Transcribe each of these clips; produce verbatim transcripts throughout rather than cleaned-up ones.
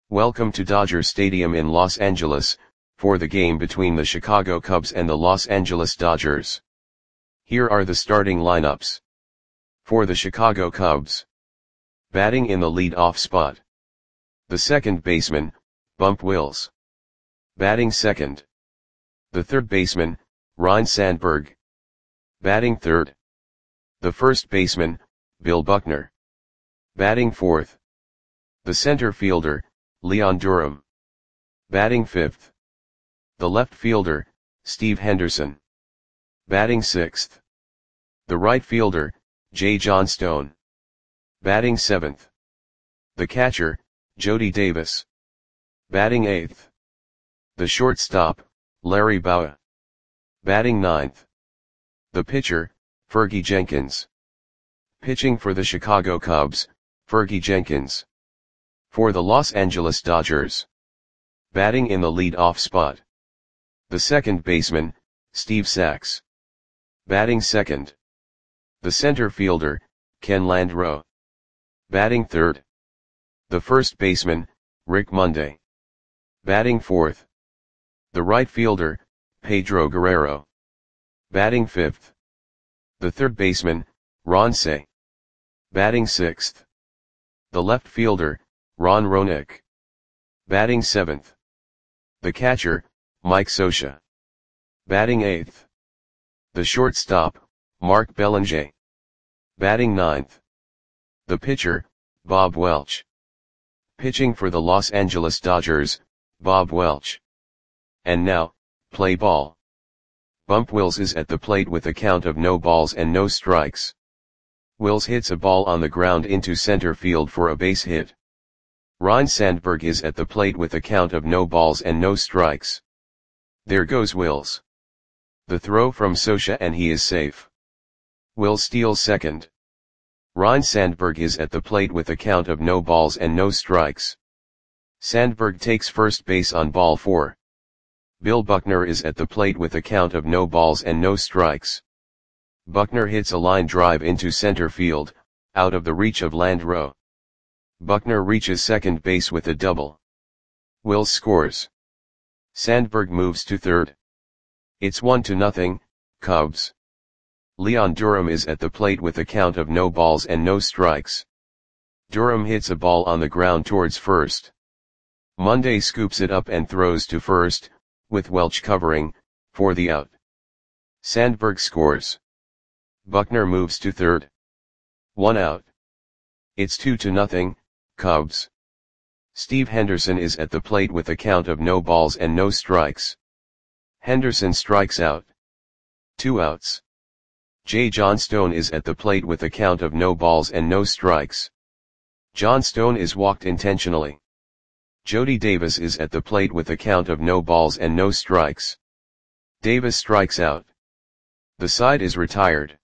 Welcome to Dodger Stadium in Los Angeles, for the game between the Chicago Cubs and the Los Angeles Dodgers. Here are the starting lineups. For the Chicago Cubs. Batting in the lead-off spot. The second baseman, Bump Wills. Batting second. The third baseman, Ryne Sandberg. Batting third. The first baseman, Bill Buckner. Batting fourth. The center fielder, Leon Durham. Batting fifth. The left fielder, Steve Henderson. Batting sixth. The right fielder, Jay Johnstone. Batting seventh. The catcher, Jody Davis. Batting eighth. The shortstop, Larry Bowa. Batting ninth. The pitcher, Fergie Jenkins. Pitching for the Chicago Cubs, Fergie Jenkins. For the Los Angeles Dodgers. Batting in the lead-off spot. The second baseman, Steve Sax. Batting second. The center fielder, Ken Landreaux. Batting third. The first baseman, Rick Monday. Batting fourth. The right fielder, Pedro Guerrero. Batting fifth. The third baseman, Ron Cey. Batting sixth. The left fielder, Ron Roenick. Batting seventh. The catcher, Mike Scioscia. Batting eighth. The shortstop, Mark Belanger. Batting ninth. The pitcher, Bob Welch. Pitching for the Los Angeles Dodgers, Bob Welch. And now, play ball. Bump Wills is at the plate with a count of no balls and no strikes. Wills hits a ball on the ground into center field for a base hit. Ryne Sandberg is at the plate with a count of no balls and no strikes. There goes Wills. The throw from Scioscia and he is safe. Wills steals second. Ryne Sandberg is at the plate with a count of no balls and no strikes. Sandberg takes first base on ball four. Bill Buckner is at the plate with a count of no balls and no strikes. Buckner hits a line drive into center field, out of the reach of Landreaux. Buckner reaches second base with a double. Wills scores. Sandberg moves to third. It's one to nothing, Cubs. Leon Durham is at the plate with a count of no balls and no strikes. Durham hits a ball on the ground towards first. Monday scoops it up and throws to first, with Welch covering, for the out. Sandberg scores. Buckner moves to third. One out. It's two to nothing, Cubs. Steve Henderson is at the plate with a count of no balls and no strikes. Henderson strikes out. Two outs. Jay Johnstone is at the plate with a count of no balls and no strikes. Johnstone is walked intentionally. Jody Davis is at the plate with a count of no balls and no strikes. Davis strikes out. The side is retired.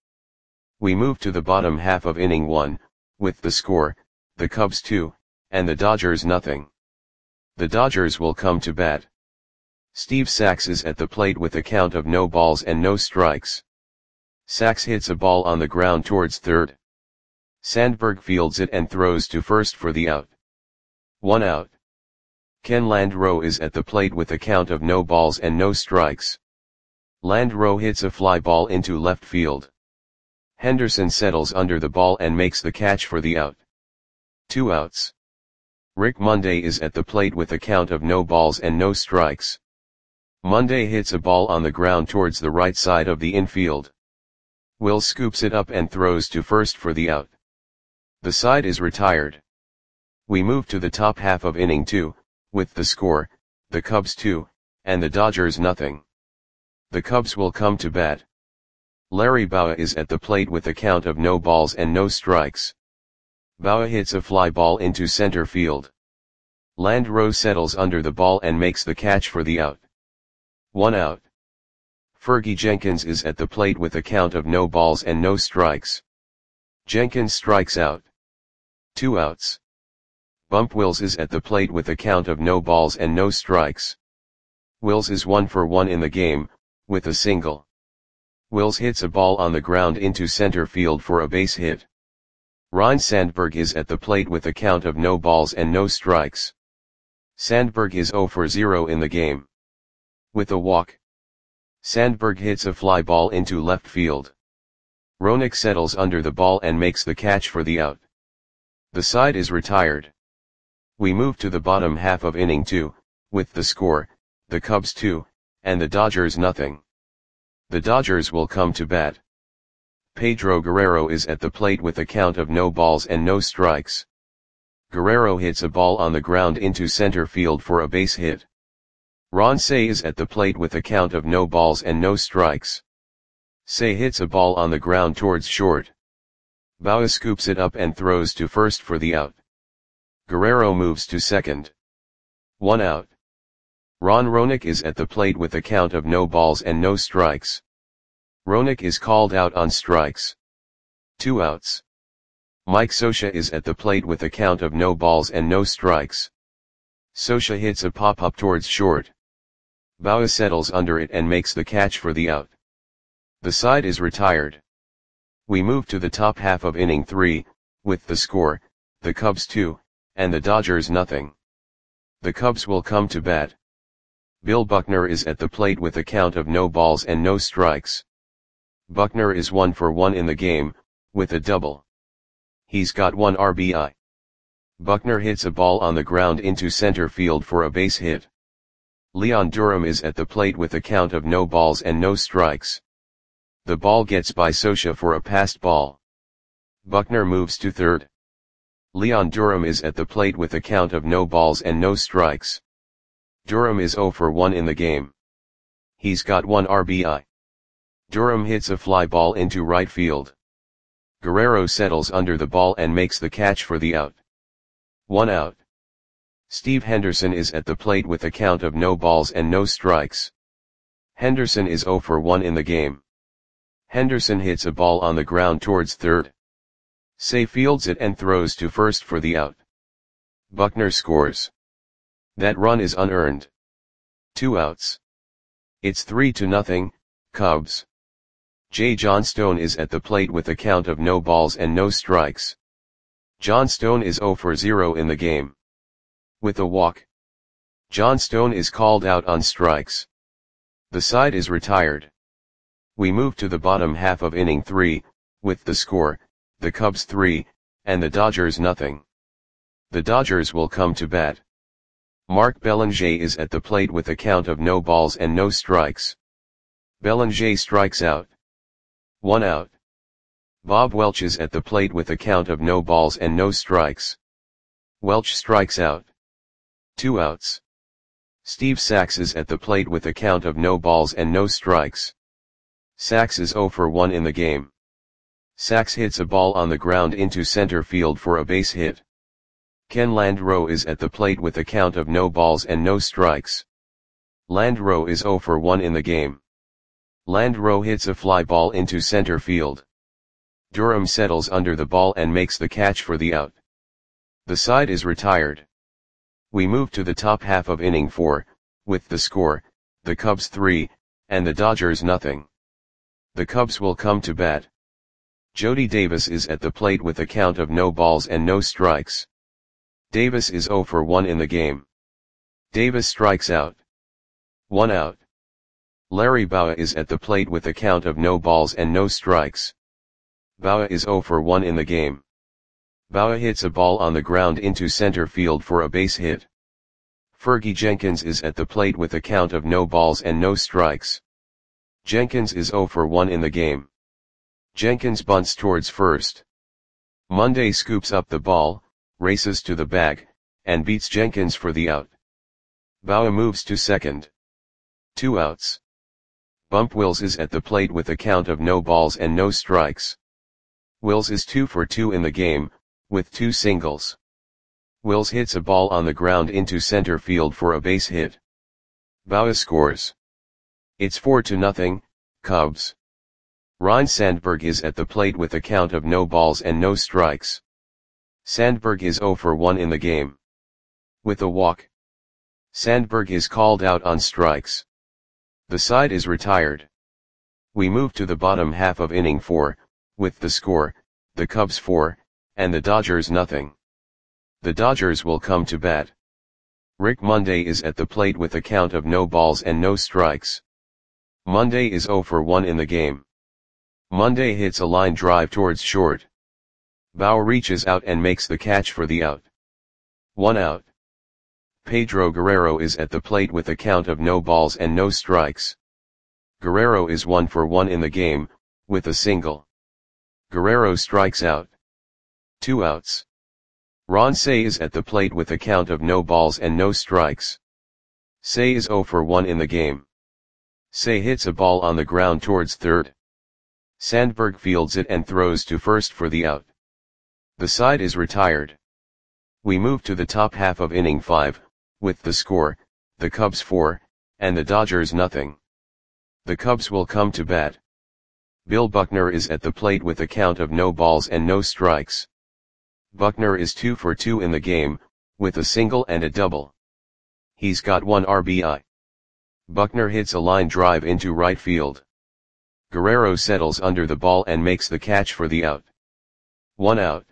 We move to the bottom half of inning one, with the score, the Cubs two, and the Dodgers nothing. The Dodgers will come to bat. Steve Sax is at the plate with a count of no balls and no strikes. Sax hits a ball on the ground towards third. Sandberg fields it and throws to first for the out. One out. Ken Landreaux is at the plate with a count of no balls and no strikes. Landreaux hits a fly ball into left field. Henderson settles under the ball and makes the catch for the out. Two outs. Rick Monday is at the plate with a count of no balls and no strikes. Monday hits a ball on the ground towards the right side of the infield. Wills scoops it up and throws to first for the out. The side is retired. We move to the top half of inning two, with the score, the Cubs two, and the Dodgers nothing. The Cubs will come to bat. Larry Bowa is at the plate with a count of no balls and no strikes. Bowa hits a fly ball into center field. Landreaux settles under the ball and makes the catch for the out. One out. Fergie Jenkins is at the plate with a count of no balls and no strikes. Jenkins strikes out. Two outs. Bump Wills is at the plate with a count of no balls and no strikes. Wills is one for one in the game, with a single. Wills hits a ball on the ground into center field for a base hit. Ryne Sandberg is at the plate with a count of no balls and no strikes. Sandberg is zero for zero in the game. With a walk, Sandberg hits a fly ball into left field. Roenick settles under the ball and makes the catch for the out. The side is retired. We move to the bottom half of inning two, with the score, the Cubs two, and the Dodgers nothing. The Dodgers will come to bat. Pedro Guerrero is at the plate with a count of no balls and no strikes. Guerrero hits a ball on the ground into center field for a base hit. Ron Cey is at the plate with a count of no balls and no strikes. Cey hits a ball on the ground towards short. Bauer scoops it up and throws to first for the out. Guerrero moves to second. One out. Ron Roenick is at the plate with a count of no balls and no strikes. Roenick is called out on strikes. Two outs. Mike Scioscia is at the plate with a count of no balls and no strikes. Scioscia hits a pop-up towards short. Bauer settles under it and makes the catch for the out. The side is retired. We move to the top half of inning three, with the score, the Cubs two, and the Dodgers nothing. The Cubs will come to bat. Bill Buckner is at the plate with a count of no balls and no strikes. Buckner is one for one in the game, with a double. He's got one R B I. Buckner hits a ball on the ground into center field for a base hit. Leon Durham is at the plate with a count of no balls and no strikes. The ball gets by Scioscia for a passed ball. Buckner moves to third. Leon Durham is at the plate with a count of no balls and no strikes. Durham is zero for one in the game. He's got one R B I. Durham hits a fly ball into right field. Guerrero settles under the ball and makes the catch for the out. One out. Steve Henderson is at the plate with a count of no balls and no strikes. Henderson is zero for one in the game. Henderson hits a ball on the ground towards third. Cey fields it and throws to first for the out. Buckner scores. That run is unearned. Two outs. It's three to nothing, Cubs. J. Johnstone is at the plate with a count of no balls and no strikes. Johnstone is zero for zero in the game. With a walk, Johnstone is called out on strikes. The side is retired. We move to the bottom half of inning three, with the score, the Cubs three, and the Dodgers nothing. The Dodgers will come to bat. Mark Belanger is at the plate with a count of no balls and no strikes. Belanger strikes out. One out. Bob Welch is at the plate with a count of no balls and no strikes. Welch strikes out. Two outs. Steve Sax is at the plate with a count of no balls and no strikes. Sax is zero for one in the game. Sax hits a ball on the ground into center field for a base hit. Ken Landreau is at the plate with a count of no balls and no strikes. Landreau is zero for one in the game. Landreau hits a fly ball into center field. Durham settles under the ball and makes the catch for the out. The side is retired. We move to the top half of inning four, with the score, the Cubs three, and the Dodgers nothing. The Cubs will come to bat. Jody Davis is at the plate with a count of no balls and no strikes. Davis is zero for one in the game. Davis strikes out. One out. Larry Bowa is at the plate with a count of no balls and no strikes. Bowa is zero for one in the game. Bowa hits a ball on the ground into center field for a base hit. Fergie Jenkins is at the plate with a count of no balls and no strikes. Jenkins is zero for one in the game. Jenkins bunts towards first. Monday scoops up the ball, races to the bag, and beats Jenkins for the out. Bowa moves to second. Two outs. Bump Wills is at the plate with a count of no balls and no strikes. Wills is two for two in the game, with two singles. Wills hits a ball on the ground into center field for a base hit. Bowa scores. It's four to nothing, Cubs. Ryne Sandberg is at the plate with a count of no balls and no strikes. Sandberg is zero for one in the game. With a walk, Sandberg is called out on strikes. The side is retired. We move to the bottom half of inning four, with the score, the Cubs four, and the Dodgers nothing. The Dodgers will come to bat. Rick Monday is at the plate with a count of no balls and no strikes. Monday is zero for one in the game. Monday hits a line drive towards short. Bauer reaches out and makes the catch for the out. One out. Pedro Guerrero is at the plate with a count of no balls and no strikes. Guerrero is one for one in the game, with a single. Guerrero strikes out. Two outs. Ron Cey is at the plate with a count of no balls and no strikes. Cey is zero for one in the game. Cey hits a ball on the ground towards third. Sandberg fields it and throws to first for the out. The side is retired. We move to the top half of inning five, with the score, the Cubs four, and the Dodgers nothing. The Cubs will come to bat. Bill Buckner is at the plate with a count of no balls and no strikes. Buckner is two for two in the game, with a single and a double. He's got one R B I. Buckner hits a line drive into right field. Guerrero settles under the ball and makes the catch for the out. One out.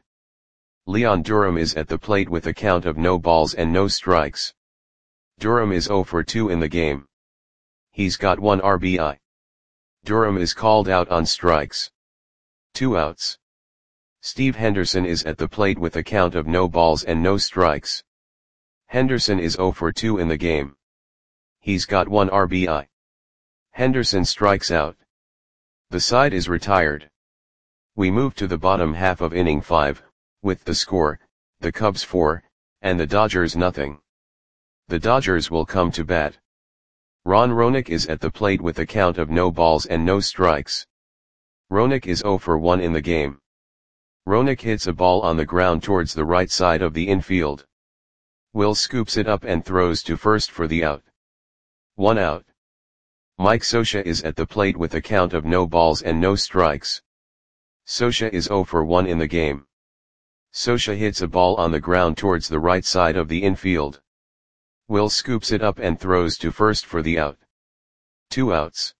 Leon Durham is at the plate with a count of no balls and no strikes. Durham is zero for two in the game. He's got one R B I. Durham is called out on strikes. Two outs. Steve Henderson is at the plate with a count of no balls and no strikes. Henderson is zero for two in the game. He's got one R B I. Henderson strikes out. The side is retired. We move to the bottom half of inning five, with the score, the Cubs four, and the Dodgers nothing. The Dodgers will come to bat. Ron Roenick is at the plate with a count of no balls and no strikes. Roenick is zero for one in the game. Roenick hits a ball on the ground towards the right side of the infield. Will scoops it up and throws to first for the out. One out. Mike Scioscia is at the plate with a count of no balls and no strikes. Scioscia is zero for one in the game. Scioscia hits a ball on the ground towards the right side of the infield. Will scoops it up and throws to first for the out. Two outs.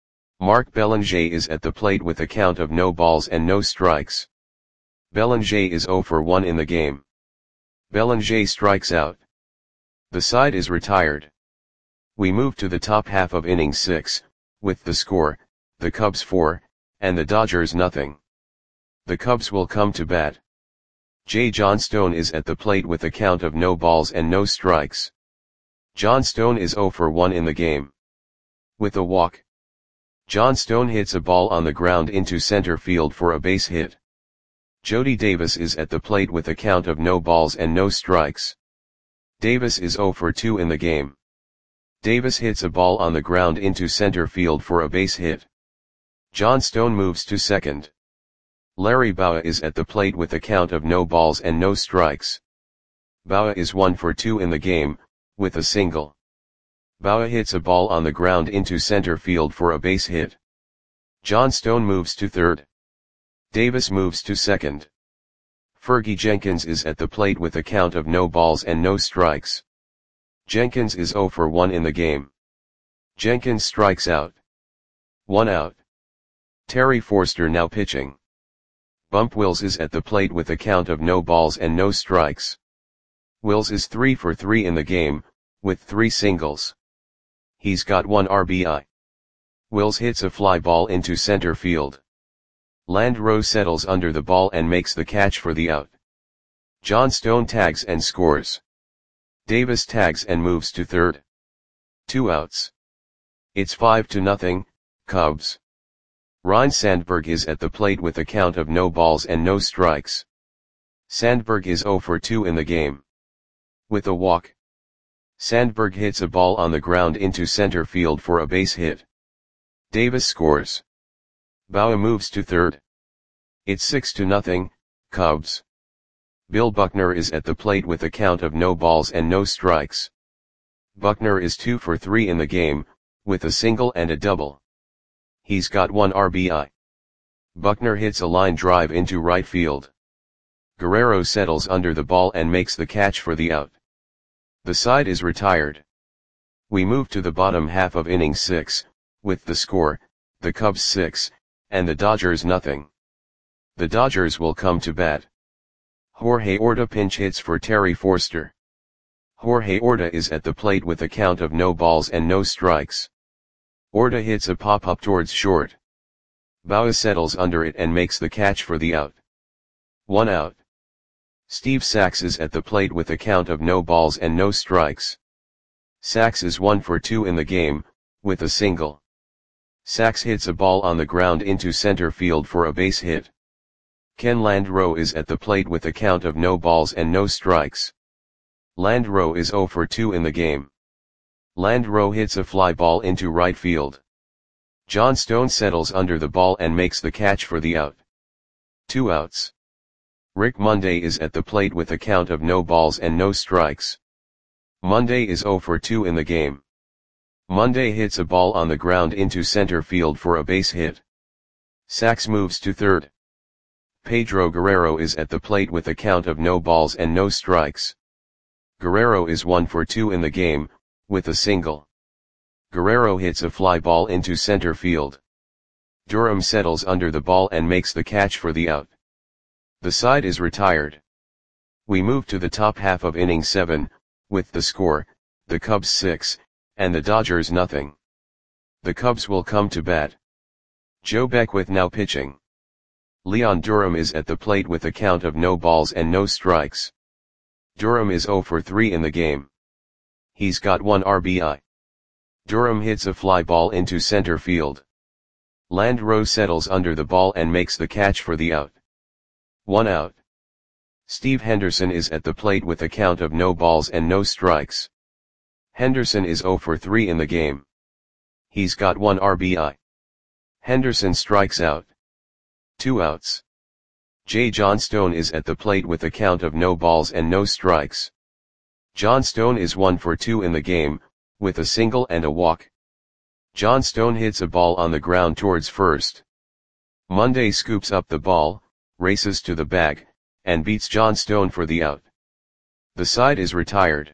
Mark Belanger is at the plate with a count of no balls and no strikes. Belanger is zero for one in the game. Belanger strikes out. The side is retired. We move to the top half of inning six, with the score, the Cubs four, and the Dodgers nothing. The Cubs will come to bat. Jay Johnstone is at the plate with a count of no balls and no strikes. Johnstone is zero for one in the game. With a walk. Johnstone hits a ball on the ground into center field for a base hit. Jody Davis is at the plate with a count of no balls and no strikes. Davis is zero for two in the game. Davis hits a ball on the ground into center field for a base hit. Johnstone moves to second. Larry Bowa is at the plate with a count of no balls and no strikes. Bowa is one for two in the game, with a single. Bowa hits a ball on the ground into center field for a base hit. Johnstone moves to third. Davis moves to second. Fergie Jenkins is at the plate with a count of no balls and no strikes. Jenkins is zero for one in the game. Jenkins strikes out. One out. Terry Forster now pitching. Bump Wills is at the plate with a count of no balls and no strikes. Wills is three for three in the game, with three singles. He's got one R B I. Wills hits a fly ball into center field. Landreau settles under the ball and makes the catch for the out. Johnstone tags and scores. Davis tags and moves to third. Two outs. It's five to nothing, Cubs. Ryne Sandberg is at the plate with a count of no balls and no strikes. Sandberg is zero for two in the game. With a walk. Sandberg hits a ball on the ground into center field for a base hit. Davis scores. Bowa moves to third. It's six to nothing, Cubs. Bill Buckner is at the plate with a count of no balls and no strikes. Buckner is two for three in the game, with a single and a double. He's got one R B I. Buckner hits a line drive into right field. Guerrero settles under the ball and makes the catch for the out. The side is retired. We move to the bottom half of inning six, with the score, the Cubs six, and the Dodgers nothing. The Dodgers will come to bat. Jorge Orta pinch hits for Terry Forster. Jorge Orta is at the plate with a count of no balls and no strikes. Orta hits a pop-up towards short. Bauer settles under it and makes the catch for the out. One out. Steve Sax is at the plate with a count of no balls and no strikes. Sax is one for two in the game, with a single. Sax hits a ball on the ground into center field for a base hit. Ken Landreau is at the plate with a count of no balls and no strikes. Landreau is zero for two in the game. Landreau hits a fly ball into right field. John Stone settles under the ball and makes the catch for the out. Two outs. Rick Monday is at the plate with a count of no balls and no strikes. Monday is zero for two in the game. Monday hits a ball on the ground into center field for a base hit. Sax moves to third. Pedro Guerrero is at the plate with a count of no balls and no strikes. Guerrero is one for two in the game, with a single. Guerrero hits a fly ball into center field. Durham settles under the ball and makes the catch for the out. The side is retired. We move to the top half of inning seven, with the score, the Cubs six, and the Dodgers nothing. The Cubs will come to bat. Joe Beckwith now pitching. Leon Durham is at the plate with a count of no balls and no strikes. Durham is zero for three in the game. He's got one R B I. Durham hits a fly ball into center field. Landreau settles under the ball and makes the catch for the out. One out. Steve Henderson is at the plate with a count of no balls and no strikes. Henderson is zero for three in the game. He's got one R B I. Henderson strikes out. Two outs. J. John Stone is at the plate with a count of no balls and no strikes. John Stone is one for two in the game, with a single and a walk. John Stone hits a ball on the ground towards first. Monday scoops up the ball, races to the bag, and beats John Stone for the out. The side is retired.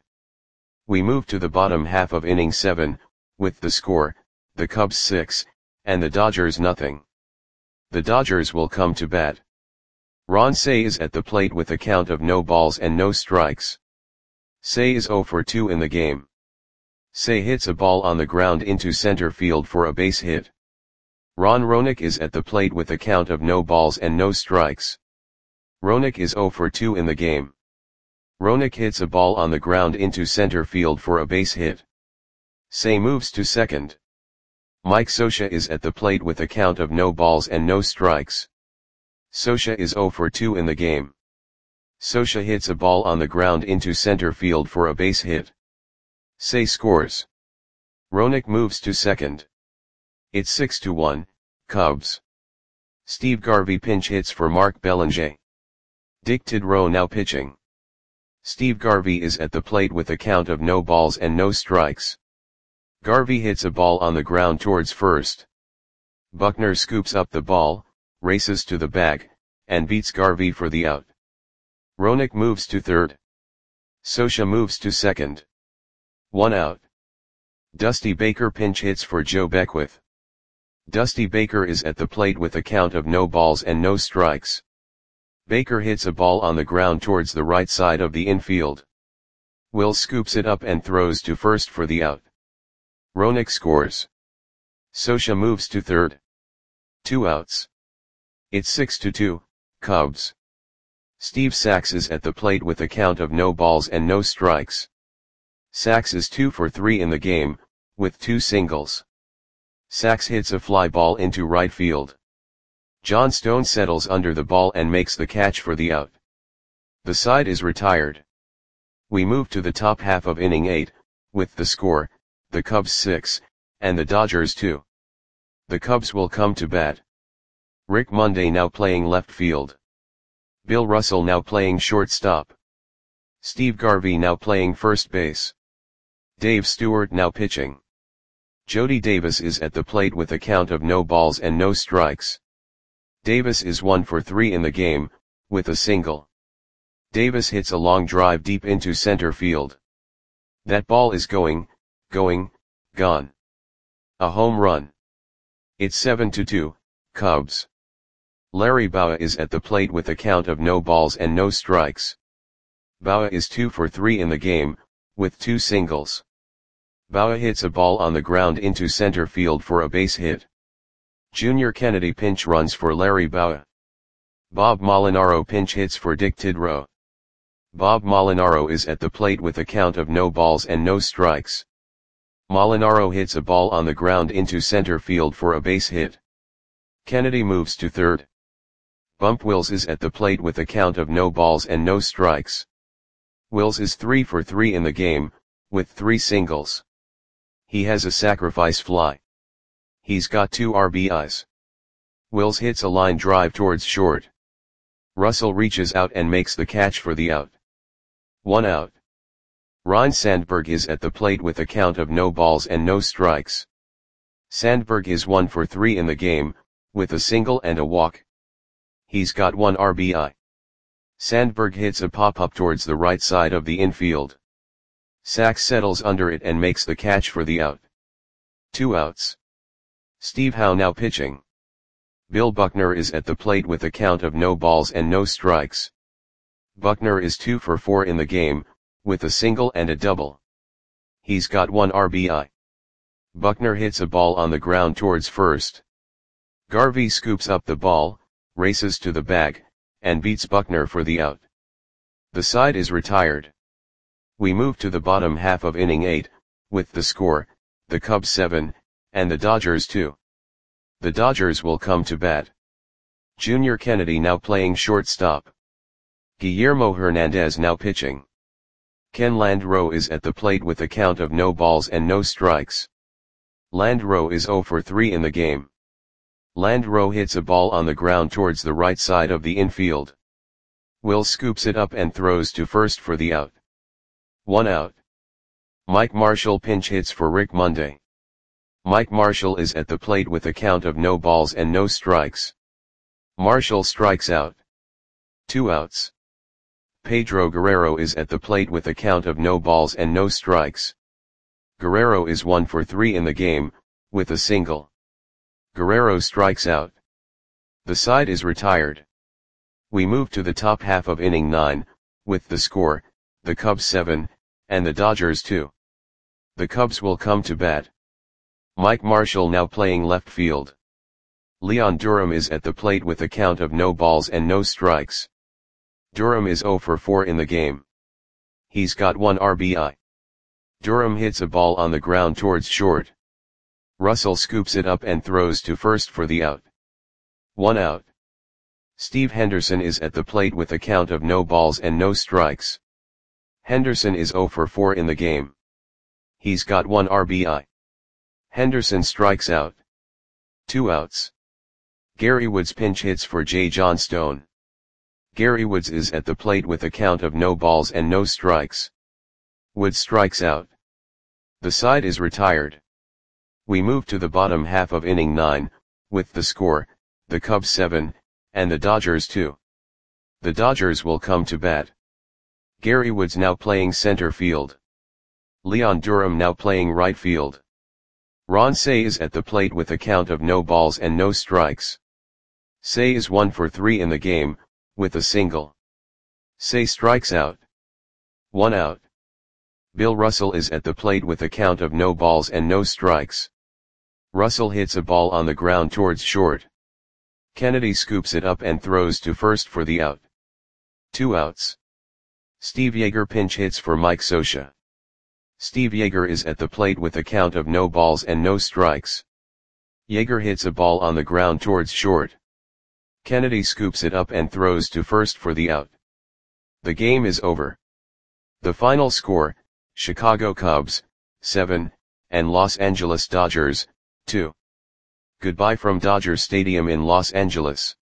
We move to the bottom half of inning seven, with the score, the Cubs six, and the Dodgers nothing. The Dodgers will come to bat. Ron Cey is at the plate with a count of no balls and no strikes. Cey is zero for two in the game. Cey hits a ball on the ground into center field for a base hit. Ron Roenick is at the plate with a count of no balls and no strikes. Roenick is zero for two in the game. Roenick hits a ball on the ground into center field for a base hit. Cey moves to second. Mike Scioscia is at the plate with a count of no balls and no strikes. Scioscia is zero for two in the game. Scioscia hits a ball on the ground into center field for a base hit. Cey scores. Roenick moves to second. It's six to one, Cubs. Steve Garvey pinch hits for Mark Belanger. Dick Tidrow now pitching. Steve Garvey is at the plate with a count of no balls and no strikes. Garvey hits a ball on the ground towards first. Buckner scoops up the ball, races to the bag, and beats Garvey for the out. Roenick moves to third. Scioscia moves to second. One out. Dusty Baker pinch hits for Joe Beckwith. Dusty Baker is at the plate with a count of no balls and no strikes. Baker hits a ball on the ground towards the right side of the infield. Will scoops it up and throws to first for the out. Roenick scores. Scioscia moves to third. Two outs. It's six to two, Cubs. Steve Sax is at the plate with a count of no balls and no strikes. Sax is two for three in the game, with two singles. Sax hits a fly ball into right field. John Stone settles under the ball and makes the catch for the out. The side is retired. We move to the top half of inning eight, with the score, the Cubs six, and the Dodgers two. The Cubs will come to bat. Rick Monday now playing left field. Bill Russell now playing shortstop. Steve Garvey now playing first base. Dave Stewart now pitching. Jody Davis is at the plate with a count of no balls and no strikes. Davis is one for three in the game, with a single. Davis hits a long drive deep into center field. That ball is going, going, gone. A home run. It's seven to two, Cubs. Larry Bowa is at the plate with a count of no balls and no strikes. Bowa is two for three in the game, with two singles. Bauer hits a ball on the ground into center field for a base hit. Junior Kennedy pinch runs for Larry Bauer. Bob Molinaro pinch hits for Dick Tidrow. Bob Molinaro is at the plate with a count of no balls and no strikes. Molinaro hits a ball on the ground into center field for a base hit. Kennedy moves to third. Bump Wills is at the plate with a count of no balls and no strikes. Wills is three for three in the game, with three singles. He has a sacrifice fly. He's got two R B Is. Wills hits a line drive towards short. Russell reaches out and makes the catch for the out. One out. Ryne Sandberg is at the plate with a count of no balls and no strikes. Sandberg is one for three in the game, with a single and a walk. He's got one R B I. Sandberg hits a pop-up towards the right side of the infield. Sachs settles under it and makes the catch for the out. Two outs. Steve Howe now pitching. Bill Buckner is at the plate with a count of no balls and no strikes. Buckner is two for four in the game, with a single and a double. He's got one R B I. Buckner hits a ball on the ground towards first. Garvey scoops up the ball, races to the bag, and beats Buckner for the out. The side is retired. We move to the bottom half of inning eight, with the score, the Cubs seven, and the Dodgers two. The Dodgers will come to bat. Junior Kennedy now playing shortstop. Guillermo Hernandez now pitching. Ken Landreau is at the plate with a count of no balls and no strikes. Landreau is zero for three in the game. Landreau hits a ball on the ground towards the right side of the infield. Will scoops it up and throws to first for the out. One out. Mike Marshall pinch hits for Rick Monday. Mike Marshall is at the plate with a count of no balls and no strikes. Marshall strikes out. Two outs. Pedro Guerrero is at the plate with a count of no balls and no strikes. Guerrero is one for three in the game, with a single. Guerrero strikes out. The side is retired. We move to the top half of inning nine, with the score, the Cubs seven, and the Dodgers two. The Cubs will come to bat. Mike Marshall now playing left field. Leon Durham is at the plate with a count of no balls and no strikes. Durham is zero for four in the game. He's got one R B I. Durham hits a ball on the ground towards short. Russell scoops it up and throws to first for the out. One out. Steve Henderson is at the plate with a count of no balls and no strikes. Henderson is zero for four in the game. He's got one R B I. Henderson strikes out. Two outs. Gary Woods pinch hits for Jay Johnstone. Gary Woods is at the plate with a count of no balls and no strikes. Woods strikes out. The side is retired. We move to the bottom half of inning nine, with the score, the Cubs seven, and the Dodgers two. The Dodgers will come to bat. Gary Woods now playing center field. Leon Durham now playing right field. Ron Cey is at the plate with a count of no balls and no strikes. Cey is one for three in the game, with a single. Cey strikes out. One out. Bill Russell is at the plate with a count of no balls and no strikes. Russell hits a ball on the ground towards short. Kennedy scoops it up and throws to first for the out. Two outs. Steve Yeager pinch hits for Mike Scioscia. Steve Yeager is at the plate with a count of no balls and no strikes. Yeager hits a ball on the ground towards short. Kennedy scoops it up and throws to first for the out. The game is over. The final score, Chicago Cubs, seven, and Los Angeles Dodgers, two. Goodbye from Dodger Stadium in Los Angeles.